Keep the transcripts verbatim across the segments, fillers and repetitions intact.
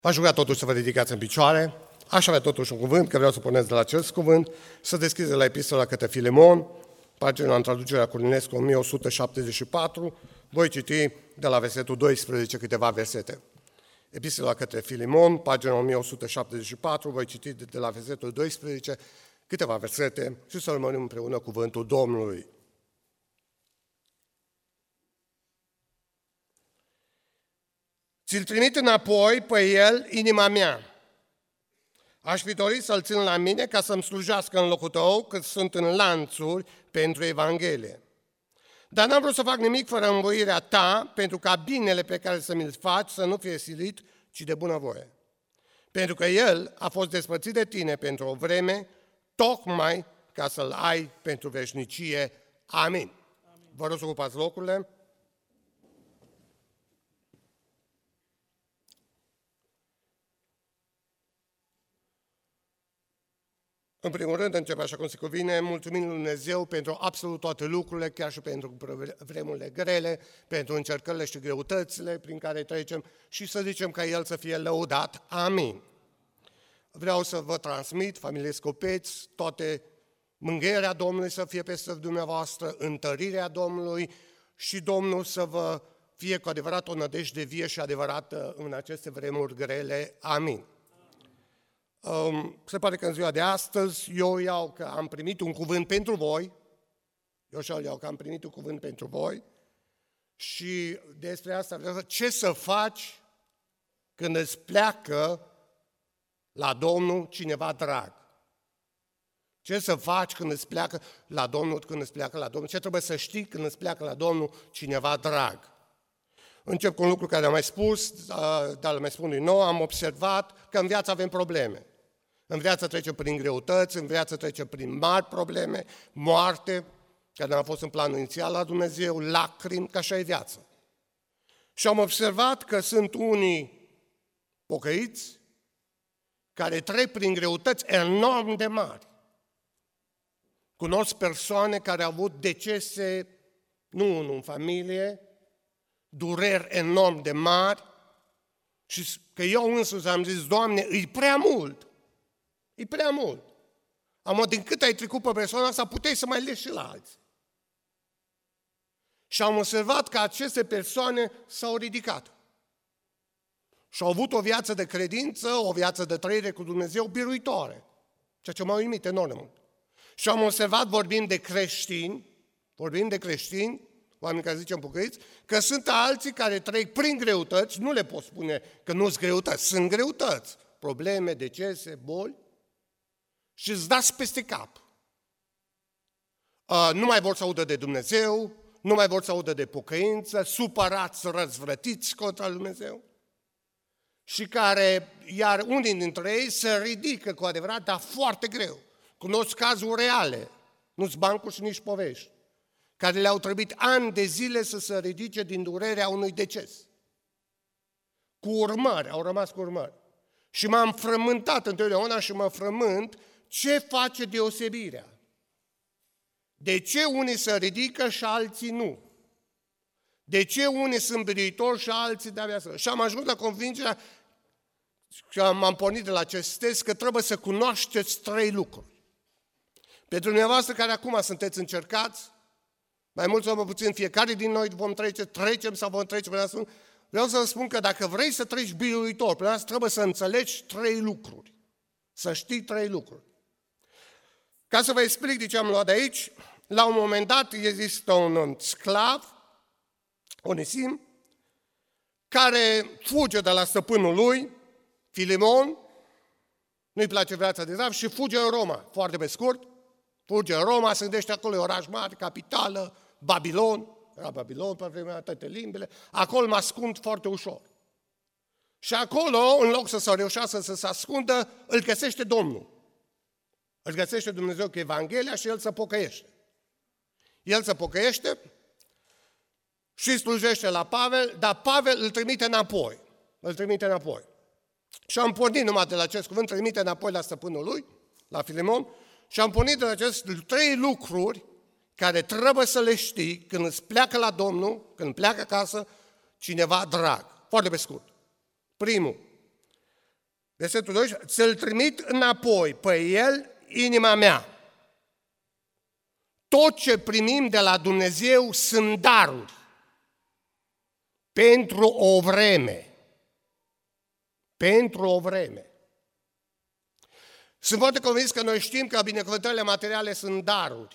V-aș ruga totuși să vă ridicați în picioare. Aș avea totuși un cuvânt, că vreau să puneți de la acest cuvânt, să deschideți la Epistola către Filemon, pagina în traducerea Corinescu o mie o sută șaptezeci și patru, voi citi de la versetul doisprezece câteva versete. Epistola către Filemon, pagina o mie o sută șaptezeci și patru, voi citi de la versetul doisprezece câteva versete și să urmărim împreună cuvântul Domnului. Ți-l trimit înapoi pe el, inima mea. Aș fi dorit să-l țin la mine ca să-mi slujească în locul tău, că sunt în lanțuri pentru Evanghelie. Dar n-am vrut să fac nimic fără învoirea ta, pentru ca binele pe care să mi-l faci să nu fie silit, ci de bunăvoie. Pentru că el a fost despărțit de tine pentru o vreme, tocmai ca să-l ai pentru veșnicie. Amin. Amin. Vă rog să ocupați locurile. În primul rând, începe așa cum se cuvine, mulțumim lui Dumnezeu pentru absolut toate lucrurile, chiar și pentru vremurile grele, pentru încercările și greutățile prin care trecem și să zicem ca El să fie lăudat. Amin. Vreau să vă transmit, familie Scopeți, toate mângâierea Domnului să fie peste dumneavoastră, întărirea Domnului și Domnul să vă fie cu adevărat o nădejde vie și adevărată în aceste vremuri grele. Amin. Um, se pare că în ziua de astăzi eu iau că am primit un cuvânt pentru voi, eu și iau că am primit un cuvânt pentru voi și despre asta vreau să ce să faci când îți pleacă la Domnul cineva drag. Ce să faci când îți pleacă la Domnul, când îți pleacă la Domnul, ce trebuie să știi când îți pleacă la Domnul cineva drag. Încep cu un lucru care am mai spus, dar îl mai spun din nou, am observat că în viață avem probleme. În viață trecem prin greutăți, în viață trecem prin mari probleme, moarte, care a fost în planul inițial la Dumnezeu, lacrimi, că așa e viața. Și am observat că sunt unii pocăiți care trec prin greutăți enorm de mari. Cunosc persoane care au avut decese, nu unul în familie, dureri enorm de mari și că eu însuși am zis, Doamne, e prea mult, e prea mult. Am din cât ai trecut pe persoana asta, puteai să mai legi și la alții. Și am observat că aceste persoane s-au ridicat și au avut o viață de credință, o viață de trăire cu Dumnezeu biruitoare, ceea ce m-a uimit enorm mult. Și am observat, vorbim de creștini, vorbim de creștini, oameni care zicem pocăiți, că sunt alții care trec prin greutăți, nu le pot spune că nu sunt greutăți, sunt greutăți, probleme, decese, boli, și îți dați peste cap. Uh, nu mai vor să audă de Dumnezeu, nu mai vor să audă de pocăință, supărați, răzvrătiți contra lui Dumnezeu, și care, iar unii dintre ei se ridică cu adevărat, dar foarte greu. Cunosc cazuri reale, nu-s bancuri și nici povești, care le-au trebuit ani de zile să se ridice din durerea unui deces. Cu urmări, au rămas cu urmări. Și m-am frământat întotdeauna și mă frământ ce face deosebirea. De ce unii se ridică și alții nu? De ce unii sunt biruitori și alții de-abia să... Și am ajuns la convingerea și m-am pornit de la acest test că trebuie să cunoașteți trei lucruri. Pentru dumneavoastră care acum sunteți încercați, mai mult sau mai puțin, fiecare din noi vom trece, trecem sau vom trece până la. Vreau să vă spun că dacă vrei să treci biruitor, până la trebuie să înțelegi trei lucruri. Să știi trei lucruri. Ca să vă explic de ce am luat de aici, la un moment dat există un sclav, Onisim, care fuge de la stăpânul lui, Filemon, nu-i place viața de zav și fuge în Roma, foarte pe scurt. Fuge în Roma, se gândește acolo, e oraș mare, capitală, Babilon, era Babilon pe vremea toate limbile, acolo mă ascund foarte ușor. Și acolo, în loc să se reușească să se ascundă, îl găsește Domnul. Îl găsește Dumnezeu cu Evanghelia și el se pocăiește. El se pocăiește și slujește la Pavel, dar Pavel îl trimite înapoi. Îl trimite înapoi. Și am pornit numai de la acest cuvânt, trimite înapoi la stăpânul lui, la Filemon, și am pornit de la aceste trei lucruri care trebuie să le știi când îți pleacă la Domnul, când pleacă acasă, cineva drag. Foarte pe scurt. Primul, Versetul doisprezece, ți-l trimit înapoi pe el, inima mea. Tot ce primim de la Dumnezeu sunt daruri pentru o vreme. Pentru o vreme. Sunt foarte convins că noi știm că binecuvântările materiale sunt daruri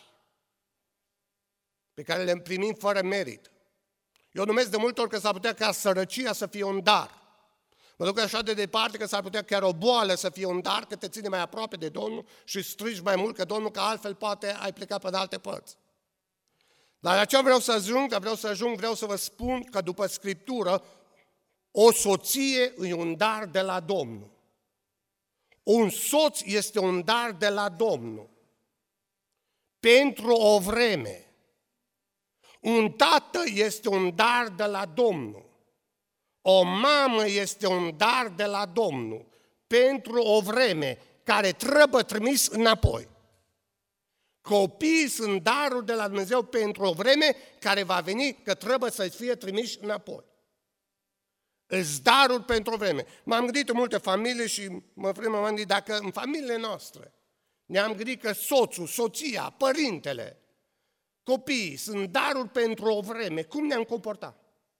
pe care le primim fără merit. Eu numesc de multe ori că s-ar putea ca sărăcia să fie un dar. Mă duc așa de departe că s-ar putea chiar o boală să fie un dar, că te ține mai aproape de Domnul și strigi mai mult că Domnul, că altfel poate ai plecat pe alte părți. Dar la ce vreau să ajung? Vreau să ajung, vreau să vă spun că după Scriptură, o soție e un dar de la Domnul. Un soț este un dar de la Domnul. Pentru o vreme. Un tată este un dar de la Domnul. O mamă este un dar de la Domnul. Pentru o vreme care trebuie trimis înapoi. Copiii sunt daruri de la Dumnezeu pentru o vreme care va veni, că trebuie să fie trimiși înapoi. Îți daruri pentru o vreme. M-am gândit în multe familii și mă vrem m-am gândit dacă în familiile noastre ne-am gândit că soțul, soția, părintele, copiii sunt daruri pentru o vreme, cum ne-am comportat?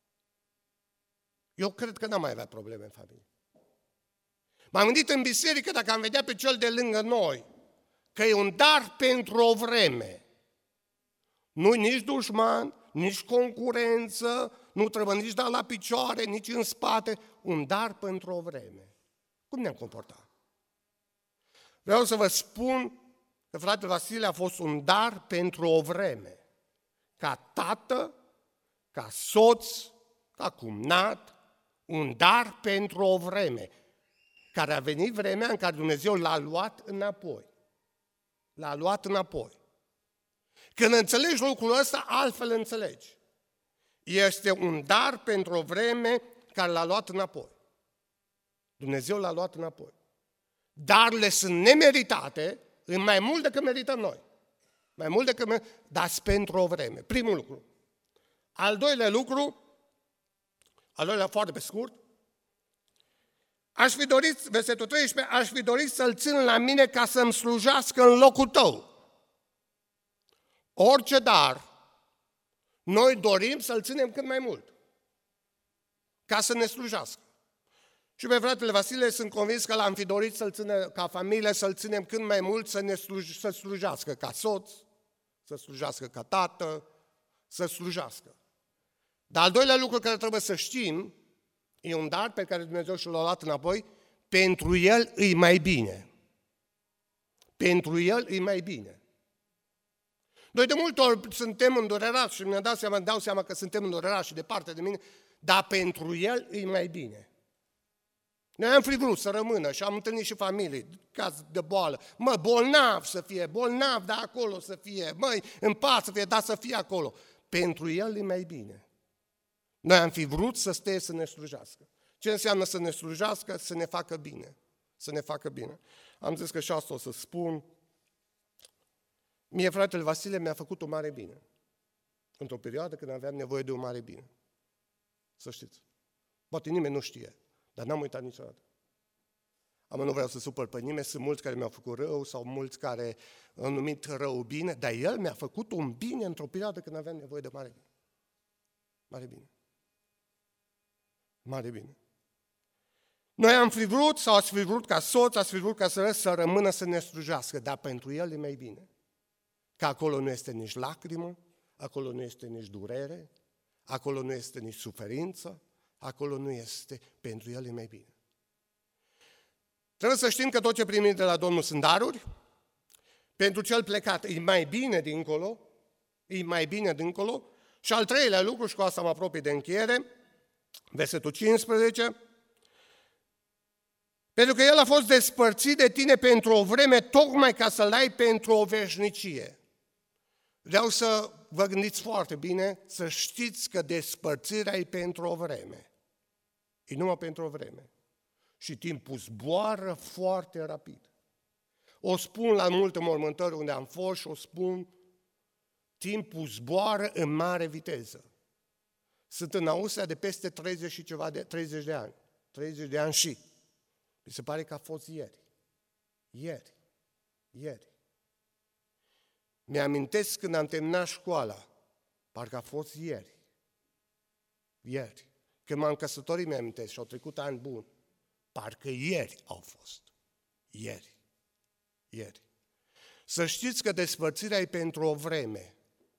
Eu cred că n-am mai avea probleme în familie. M-am gândit în biserică dacă am vedea pe cel de lângă noi că e un dar pentru o vreme. Nu nici dușman, nici concurență, nu trebuie nici da la picioare, nici în spate, un dar pentru o vreme. Cum ne-am comportat? Vreau să vă spun că fratele Vasile a fost un dar pentru o vreme. Ca tată, ca soț, ca cumnat, un dar pentru o vreme. Care a venit vremea în care Dumnezeu l-a luat înapoi. L-a luat înapoi. Când înțelegi lucrul ăsta, altfel înțelegi. Este un dar pentru o vreme care l-a luat înapoi. Dumnezeu l-a luat înapoi. Darurile sunt nemeritate, în mai mult decât merităm noi. Mai mult decât merităm, dar pentru o vreme. Primul lucru. Al doilea lucru, al doilea foarte pe scurt, aș fi dorit, versetul treisprezece, aș fi dorit să-l țin la mine ca să-mi slujească în locul tău. Orice dar, noi dorim să-l ținem cât mai mult, ca să ne slujească. Și pe fratele Vasile sunt convins că l-am fi dorit să-l ținem ca familie, să-l ținem cât mai mult, să ne sluj- să slujească ca soț, să slujească ca tată, să slujească. Dar al doilea lucru care trebuie să știm, e un dar pe care Dumnezeu și l-a luat înapoi, pentru el îi mai bine. Pentru el îi mai bine. Noi de multe ori suntem îndurerați și mi-am dat seama, îmi dau seama că suntem îndurerați și departe de mine, dar pentru el îi mai bine. Noi am fi vrut să rămână și am întâlnit și familii, caz de boală. Mă, bolnav să fie, bolnav, dar acolo să fie, măi, în pat să fie, dar să fie acolo. Pentru el e mai bine. Noi am fi vrut să stea să ne slujească. Ce înseamnă să ne slujească? Să ne facă bine. Să ne facă bine. Am zis că și asta o să spun. Mie, fratele Vasile, mi-a făcut o mare bine. Într-o perioadă când aveam nevoie de o mare bine. Să știți. Poate nimeni nu știe, dar n-am uitat niciodată. Am nu vreau să supăr pe nimeni, sunt mulți care mi-au făcut rău sau mulți care au numit rău bine, dar el mi-a făcut un bine într-o perioadă când aveam nevoie de mare bine. Mare bine. Mare bine. Noi am fi vrut sau ați fi vrut ca soț, ați fi vrut ca să, să rămână să ne slujească, dar pentru el e mai bine. Că acolo nu este nici lacrimă, acolo nu este nici durere, acolo nu este nici suferință, acolo nu este, pentru el e mai bine. Trebuie să știm că tot ce primim de la Domnul sunt daruri, pentru cel plecat e mai bine dincolo, e mai bine dincolo, și al treilea lucru, și cu asta mă apropii de încheiere, versetul cincisprezece, pentru că el a fost despărțit de tine pentru o vreme, tocmai ca să-l ai pentru o veșnicie. Vreau să vă gândiți foarte bine, să știți că despărțirea e pentru o vreme. E numai pentru o vreme. Și timpul zboară foarte rapid. O spun la multe mormântări unde am fost și o spun, timpul zboară în mare viteză. Sunt în Austria de peste treizeci și ceva de, treizeci de ani. treizeci de ani și. Mi se pare că a fost ieri. Ieri. Ieri. Mi-amintesc când am terminat școala. Parcă a fost ieri. Ieri. Când m-am căsătorit, mi-amintesc și au trecut ani buni. Parcă ieri au fost. Ieri. Ieri. Să știți că despărțirea e pentru o vreme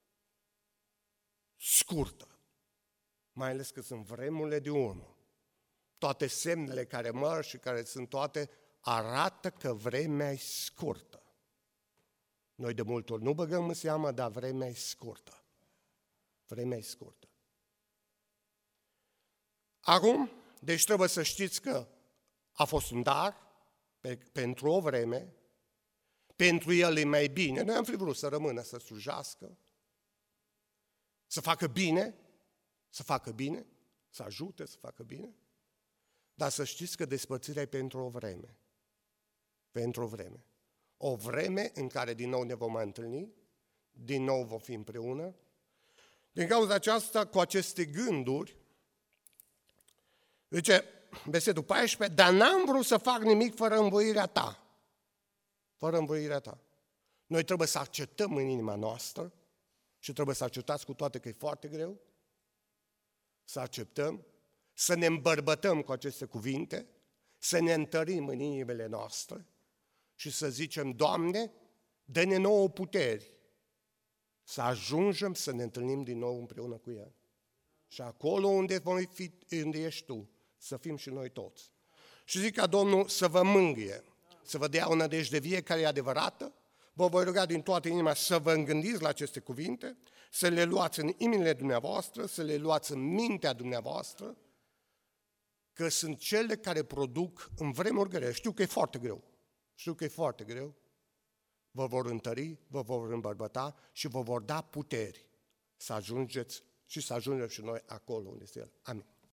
scurtă. Mai ales că sunt vremurile de urmă. Toate semnele care măr și care sunt toate arată că vremea e scurtă. Noi de multe ori nu băgăm în seamă, dar vremea e scurtă. Vremea e scurtă. Acum, deci trebuie să știți că a fost un dar pe, pentru o vreme, pentru el e mai bine. Noi am fi vrut să rămână, să slujească, să facă bine, să facă bine, să ajute să facă bine, dar să știți că despărțirea e pentru o vreme. Pentru o vreme. O vreme în care din nou ne vom întâlni, din nou vom fi împreună. Din cauza aceasta, cu aceste gânduri, zice, versetul paisprezece, dar n-am vrut să fac nimic fără învoirea ta. Fără învoirea ta. Noi trebuie să acceptăm în inima noastră și trebuie să acceptați cu toate că e foarte greu, să acceptăm, să ne îmbărbătăm cu aceste cuvinte, să ne întărim în inimile noastre și să zicem, Doamne, dă-ne nouă puteri să ajungem să ne întâlnim din nou împreună cu El. Și acolo unde, voi fi, unde ești Tu, să fim și noi toți. Și zic ca Domnul să vă mângâie, să vă dea o nădejde vie care e adevărată. Vă voi ruga din toată inima să vă îngândiți la aceste cuvinte, să le luați în inimile dumneavoastră, să le luați în mintea dumneavoastră, că sunt cele care produc în vremuri grele. Știu că e foarte greu, știu că e foarte greu, vă vor întări, vă vor îmbărbăta și vă vor da puteri să ajungeți și să ajungem și noi acolo unde este El. Amin.